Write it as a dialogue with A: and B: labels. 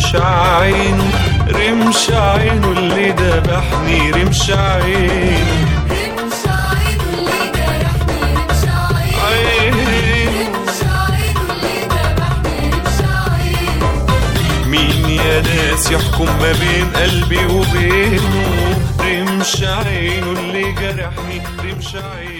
A: رمش عينه، رمش عينه اللي دبحني، رمش عينه،
B: رمش عينه اللي جرحني، رمش عينه، رمش عينه اللي دبحني، رمش عينه.
A: مين يا ناس يحكم ما بين قلبي وبينه؟ رمش عينه اللي جرحني، رمش عينه.